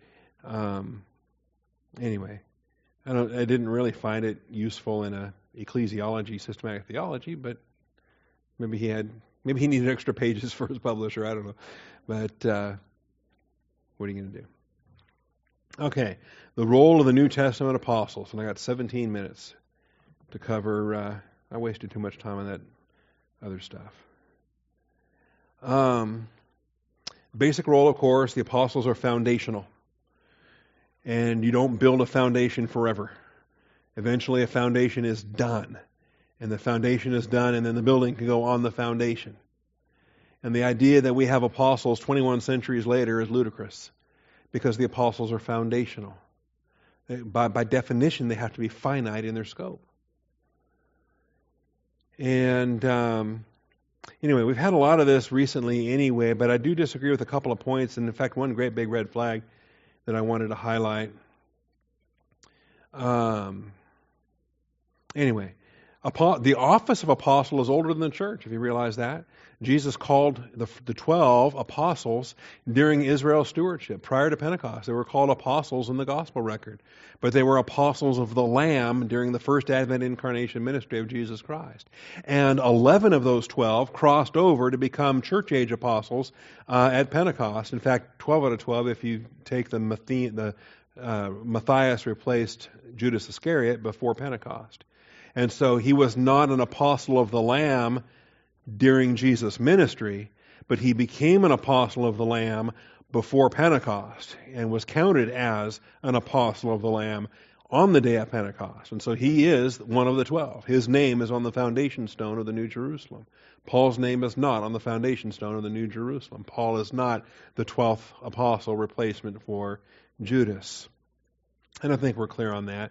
anyway, I didn't really find it useful in a ecclesiology, systematic theology, but maybe he needed extra pages for his publisher. I don't know, but what are you going to do? Okay, the role of the New Testament apostles, and I got 17 minutes to cover. I wasted too much time on that other stuff. Basic role, of course, the apostles are foundational. And you don't build a foundation forever. Eventually a foundation is done. And the foundation is done, and then the building can go on the foundation. And the idea that we have apostles 21 centuries later is ludicrous, because the apostles are foundational. By definition, they have to be finite in their scope. And anyway, we've had a lot of this recently anyway, but I do disagree with a couple of points, and in fact, one great big red flag that I wanted to highlight. Anyway, the office of apostle is older than the church, if you realize that. Jesus called the 12 apostles during Israel's stewardship. Prior to Pentecost, they were called apostles in the gospel record. But they were apostles of the Lamb during the first Advent incarnation ministry of Jesus Christ. And 11 of those 12 crossed over to become church age apostles at Pentecost. In fact, 12 out of 12, if you take Matthias replaced Judas Iscariot before Pentecost. And so he was not an apostle of the Lamb during Jesus' ministry, but he became an apostle of the Lamb before Pentecost and was counted as an apostle of the Lamb on the day of Pentecost. And so he is one of the 12. His name is on the foundation stone of the New Jerusalem. Paul's name is not on the foundation stone of the New Jerusalem. Paul is not the 12th apostle replacement for Judas. And I think we're clear on that.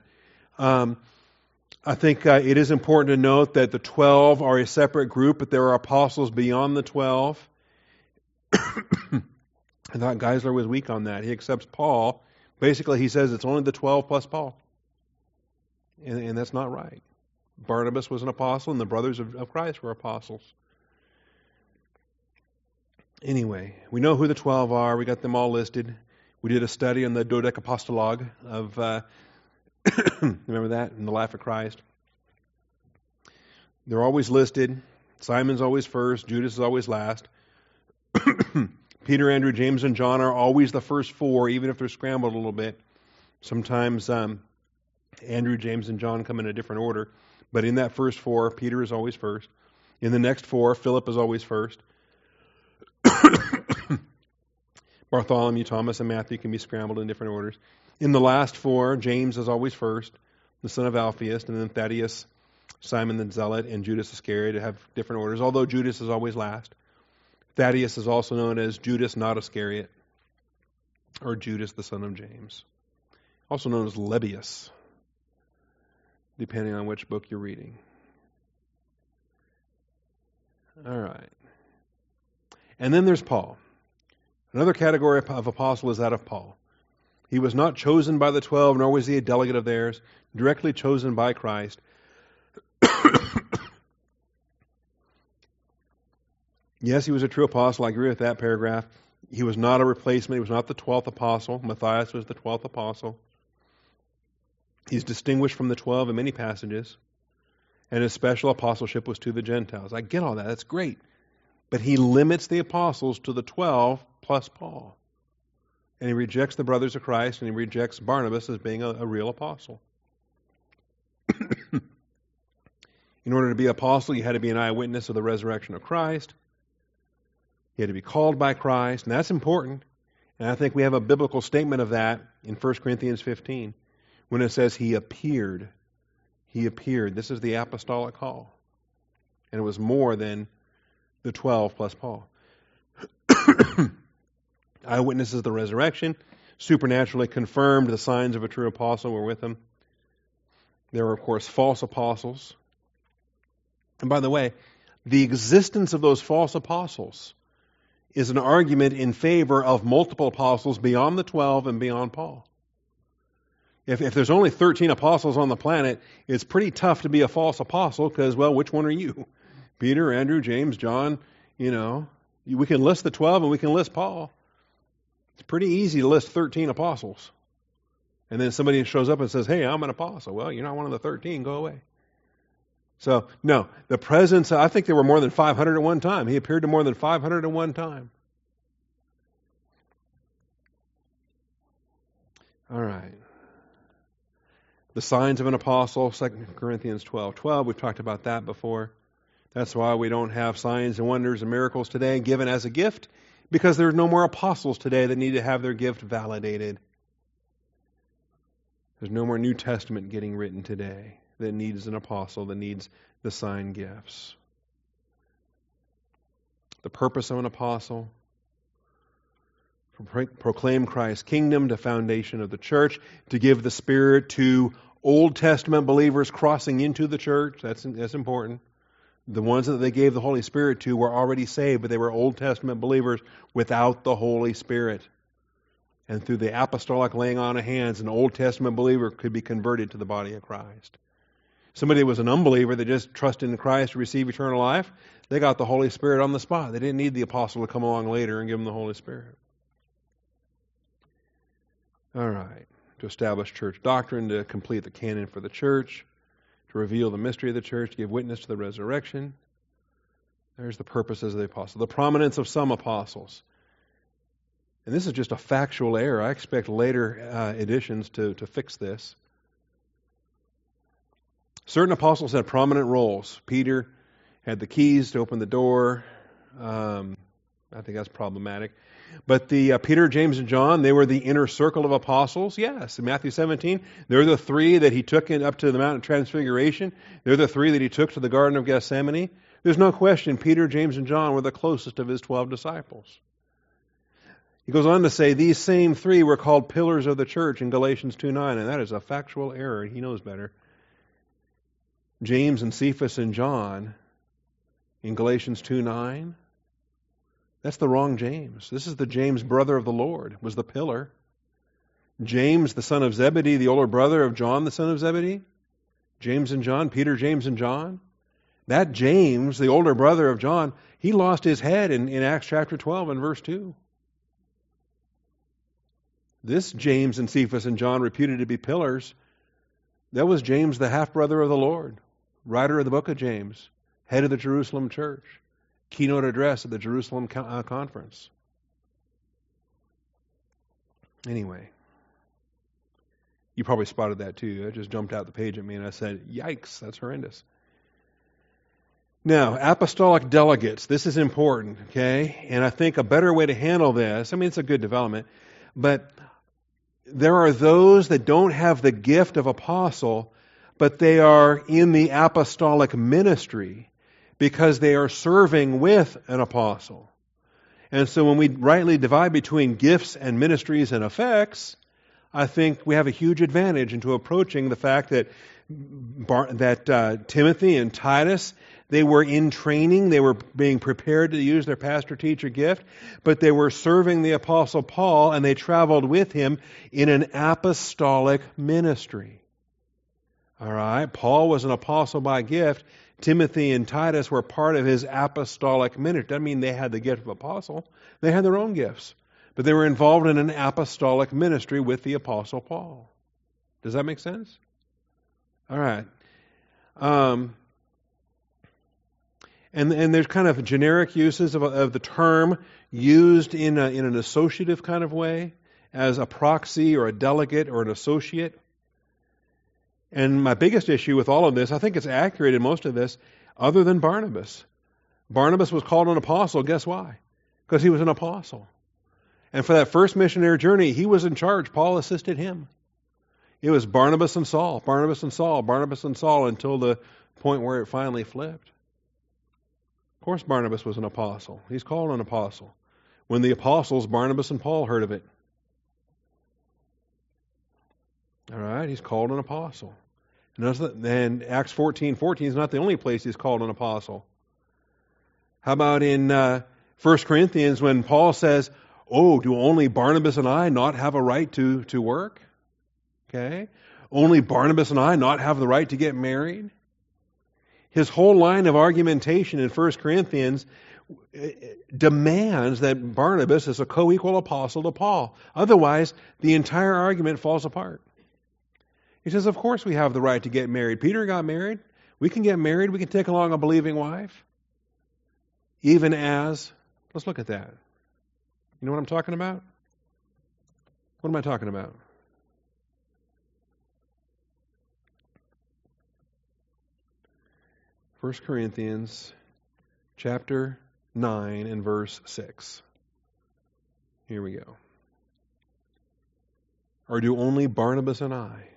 I think it is important to note that the 12 are a separate group, but there are apostles beyond the 12. I thought Geisler was weak on that. He accepts Paul. Basically, he says it's only the 12 plus Paul. And that's not right. Barnabas was an apostle, and the brothers of Christ were apostles. Anyway, we know who the 12 are. We got them all listed. We did a study on the Dodecapostologue of, remember that, in the Life of Christ. They're always listed. Simon's always first. Judas is always last. Peter, Andrew, James, and John are always the first four, even if they're scrambled a little bit. Sometimes Andrew, James, and John come in a different order. But in that first four, Peter is always first. In the next four, Philip is always first. Bartholomew, Thomas, and Matthew can be scrambled in different orders. In the last four, James is always first, the son of Alphaeus, and then Thaddeus, Simon the Zealot, and Judas Iscariot have different orders, although Judas is always last. Thaddeus is also known as Judas not Iscariot, or Judas the son of James. Also known as Lebbeus, depending on which book you're reading. All right. And then there's Paul. Another category of apostle is that of Paul. He was not chosen by the 12, nor was he a delegate of theirs, directly chosen by Christ. Yes, he was a true apostle. I agree with that paragraph. He was not a replacement. He was not the 12th apostle. Matthias was the 12th apostle. He's distinguished from the 12 in many passages. And his special apostleship was to the Gentiles. I get all that. That's great. But he limits the apostles to the 12 plus Paul. And he rejects the brothers of Christ, and he rejects Barnabas as being a real apostle. In order to be an apostle, you had to be an eyewitness of the resurrection of Christ. You had to be called by Christ, and that's important. And I think we have a biblical statement of that in 1 Corinthians 15, when it says he appeared. He appeared. This is the apostolic call. And it was more than the 12 plus Paul. Eyewitnesses of the resurrection, supernaturally confirmed the signs of a true apostle were with him. There were, of course, false apostles. And by the way, the existence of those false apostles is an argument in favor of multiple apostles beyond the 12 and beyond Paul. If there's only 13 apostles on the planet, it's pretty tough to be a false apostle because, well, which one are you? Peter, Andrew, James, John, we can list the 12 and we can list Paul. It's pretty easy to list 13 apostles. And then somebody shows up and says, hey, I'm an apostle. Well, you're not one of the 13, go away. So, no, the presence, I think there were more than 500 at one time. He appeared to more than 500 at one time. All right. The signs of an apostle, 2 Corinthians 12:12, we've talked about that before. That's why we don't have signs and wonders and miracles today given as a gift, because there's no more apostles today that need to have their gift validated. There's no more New Testament getting written today that needs an apostle, that needs the sign gifts. The purpose of an apostle: to proclaim Christ's kingdom, the foundation of the church, to give the Spirit to Old Testament believers crossing into the church. That's important. The ones that they gave the Holy Spirit to were already saved, but they were Old Testament believers without the Holy Spirit. And through the apostolic laying on of hands, an Old Testament believer could be converted to the body of Christ. Somebody that was an unbeliever that just trusted in Christ to receive eternal life, they got the Holy Spirit on the spot. They didn't need the apostle to come along later and give them the Holy Spirit. All right. To establish church doctrine, to complete the canon for the church, to reveal the mystery of the church, to give witness to the resurrection. There's the purposes of the apostle. The prominence of some apostles. And this is just a factual error. I expect later editions to fix this. Certain apostles had prominent roles. Peter had the keys to open the door. I think that's problematic. But the Peter, James, and John, they were the inner circle of apostles. Yes, in Matthew 17, they're the three that he took up to the Mount of Transfiguration. They're the three that he took to the Garden of Gethsemane. There's no question Peter, James, and John were the closest of his 12 disciples. He goes on to say these same three were called pillars of the church in Galatians 2:9, and that is a factual error. He knows better. James and Cephas and John in Galatians 2:9, that's the wrong James. This is the James, brother of the Lord, was the pillar. James, the son of Zebedee, the older brother of John, the son of Zebedee. James and John, Peter, James, and John. That James, the older brother of John, he lost his head in Acts chapter 12 and verse 2. This James and Cephas and John, reputed to be pillars, that was James, the half-brother of the Lord, writer of the book of James, head of the Jerusalem church, keynote address at the Jerusalem conference. Anyway, you probably spotted that too. It just jumped out the page at me and I said, yikes, that's horrendous. Now, apostolic delegates, this is important, okay? And I think a better way to handle this, I mean, it's a good development, but there are those that don't have the gift of apostle, but they are in the apostolic ministry because they are serving with an apostle. And so when we rightly divide between gifts and ministries and effects, I think we have a huge advantage into approaching the fact that Timothy and Titus, they were in training, they were being prepared to use their pastor-teacher gift, but they were serving the Apostle Paul and they traveled with him in an apostolic ministry. All right, Paul was an apostle by gift. Timothy and Titus were part of his apostolic ministry. Doesn't mean they had the gift of apostle. They had their own gifts, but they were involved in an apostolic ministry with the Apostle Paul. Does that make sense? All right. And there's kind of generic uses of the term used in an associative kind of way as a proxy or a delegate or an associate. And my biggest issue with all of this, I think it's accurate in most of this, other than Barnabas. Barnabas was called an apostle. Guess why? Because he was an apostle. And for that first missionary journey, he was in charge. Paul assisted him. It was Barnabas and Saul, Barnabas and Saul, Barnabas and Saul until the point where it finally flipped. Of course, Barnabas was an apostle. He's called an apostle. When the apostles, Barnabas and Paul, heard of it. All right, he's called an apostle. And Acts 14:14 is not the only place he's called an apostle. How about in 1 Corinthians when Paul says, oh, do only Barnabas and I not have a right to work? Okay? Only Barnabas and I not have the right to get married? His whole line of argumentation in 1 Corinthians demands that Barnabas is a co-equal apostle to Paul. Otherwise, the entire argument falls apart. He says, of course we have the right to get married. Peter got married. We can get married. We can take along a believing wife. Even as, let's look at that. You know what I'm talking about? What am I talking about? First Corinthians chapter 9 and verse 6. Here we go. Or do only Barnabas and I?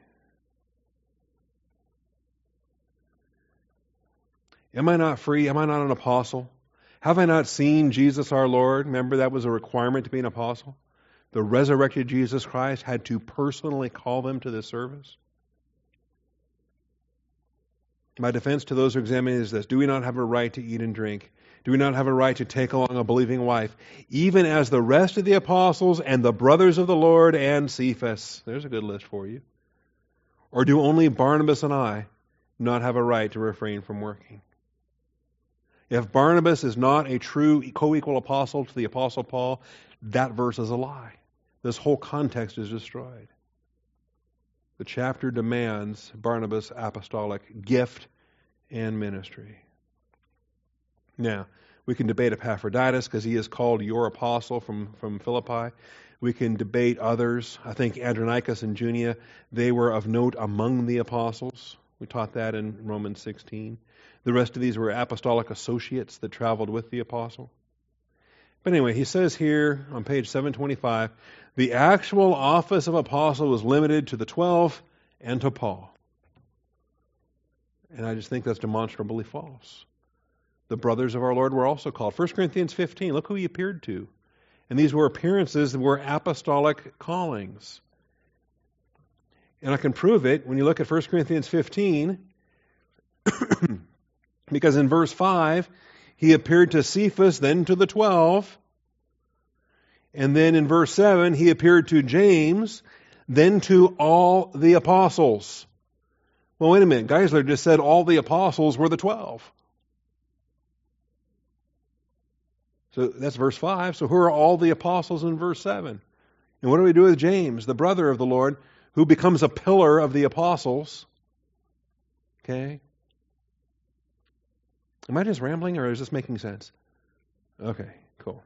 Am I not free? Am I not an apostle? Have I not seen Jesus our Lord? Remember, that was a requirement to be an apostle. The resurrected Jesus Christ had to personally call them to this service. My defense to those who examine is this: do we not have a right to eat and drink? Do we not have a right to take along a believing wife, even as the rest of the apostles and the brothers of the Lord and Cephas? There's a good list for you. Or do only Barnabas and I not have a right to refrain from working? If Barnabas is not a true co-equal apostle to the Apostle Paul, that verse is a lie. This whole context is destroyed. The chapter demands Barnabas' apostolic gift and ministry. Now, we can debate Epaphroditus because he is called your apostle from Philippi. We can debate others. I think Andronicus and Junia, they were of note among the apostles. We taught that in Romans 16. The rest of these were apostolic associates that traveled with the apostle. But anyway, he says here on page 725, the actual office of apostle was limited to the 12 and to Paul. And I just think that's demonstrably false. The brothers of our Lord were also called. 1 Corinthians 15, look who he appeared to. And these were appearances that were apostolic callings. And I can prove it when you look at 1 Corinthians 15, because in verse 5, he appeared to Cephas, then to the 12. And then in verse 7, he appeared to James, then to all the apostles. Well, wait a minute. Geisler just said all the apostles were the 12. So that's verse 5. So who are all the apostles in verse 7? And what do we do with James, the brother of the Lord, who becomes a pillar of the apostles? Okay. Am I just rambling or is this making sense? Okay, cool.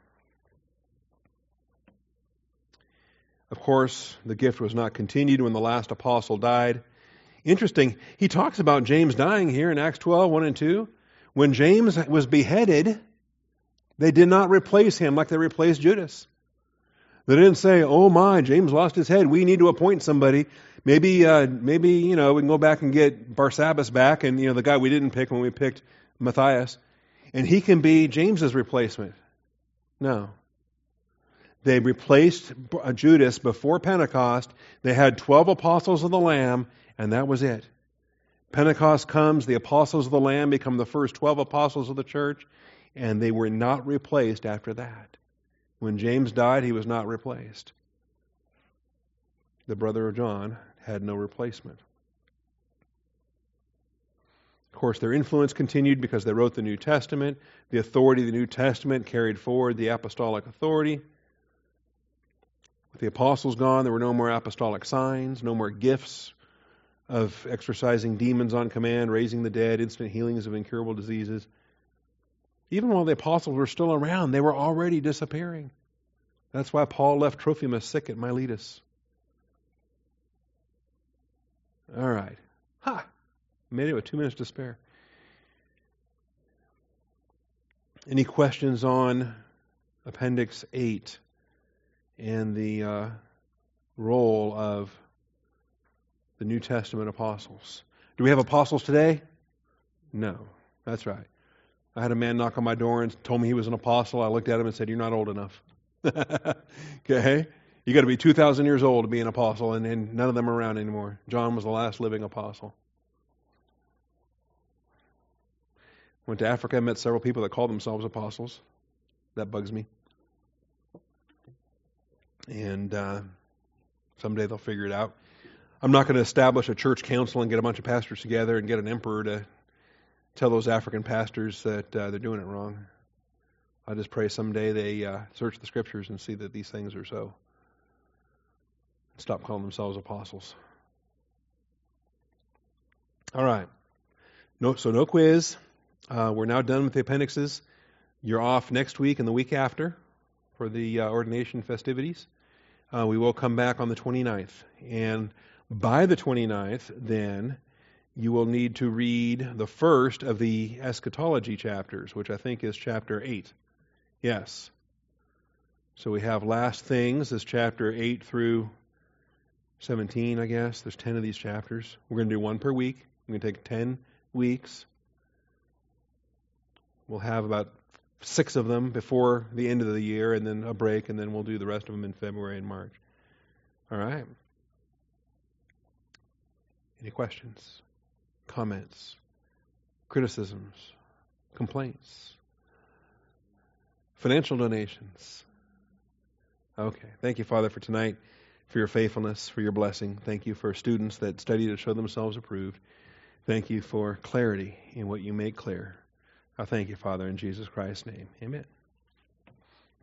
Of course, the gift was not continued when the last apostle died. Interesting, he talks about James dying here in Acts 12, 1 and 2. When James was beheaded, they did not replace him like they replaced Judas. They didn't say, oh my, James lost his head, we need to appoint somebody. Maybe we can go back and get Barsabbas back, and the guy we didn't pick when we picked Matthias, and he can be James's replacement. No. They replaced Judas before Pentecost. They had 12 apostles of the Lamb, and that was it. Pentecost comes, the apostles of the Lamb become the first 12 apostles of the church, and they were not replaced after that. When James died, he was not replaced. The brother of John had no replacement. Of course, their influence continued because they wrote the New Testament. The authority of the New Testament carried forward the apostolic authority. With the apostles gone, there were no more apostolic signs, no more gifts of exorcising demons on command, raising the dead, instant healings of incurable diseases. Even while the apostles were still around, they were already disappearing. That's why Paul left Trophimus sick at Miletus. All right. Made it with 2 minutes to spare. Any questions on Appendix 8 and the role of the New Testament apostles? Do we have apostles today? No. That's right. I had a man knock on my door and told me he was an apostle. I looked at him and said, you're not old enough. Okay? You got to be 2,000 years old to be an apostle, and none of them are around anymore. John was the last living apostle. Went to Africa, met several people that called themselves apostles. That bugs me. And someday they'll figure it out. I'm not going to establish a church council and get a bunch of pastors together and get an emperor to tell those African pastors that they're doing it wrong. I just pray someday they search the Scriptures and see that these things are so. Stop calling themselves apostles. All right. No quiz. We're now done with the appendixes. You're off next week and the week after for the ordination festivities. We will come back on the 29th. And by the 29th, then, you will need to read the first of the eschatology chapters, which I think is chapter 8. Yes. So we have last things is chapter 8 through 17, I guess. There's 10 of these chapters. We're going to do one per week. We're going to take 10 weeks. We'll have about 6 of them before the end of the year, and then a break, and then we'll do the rest of them in February and March. All right. Any questions, comments, criticisms, complaints, financial donations? Okay. Thank you, Father, for tonight, for your faithfulness, for your blessing. Thank you for students that study to show themselves approved. Thank you for clarity in what you make clear. I thank you, Father, in Jesus Christ's name. Amen.